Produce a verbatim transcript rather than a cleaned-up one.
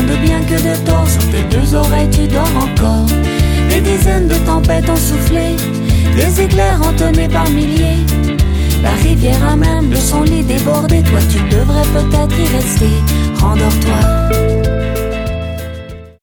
de bien que de tort. Sur tes deux oreilles tu dors encore. Des dizaines de tempêtes ont soufflé, des éclairs entonnés par milliers. La rivière a même de son lit débordé. Toi tu devrais peut-être y rester. Rendors-toi.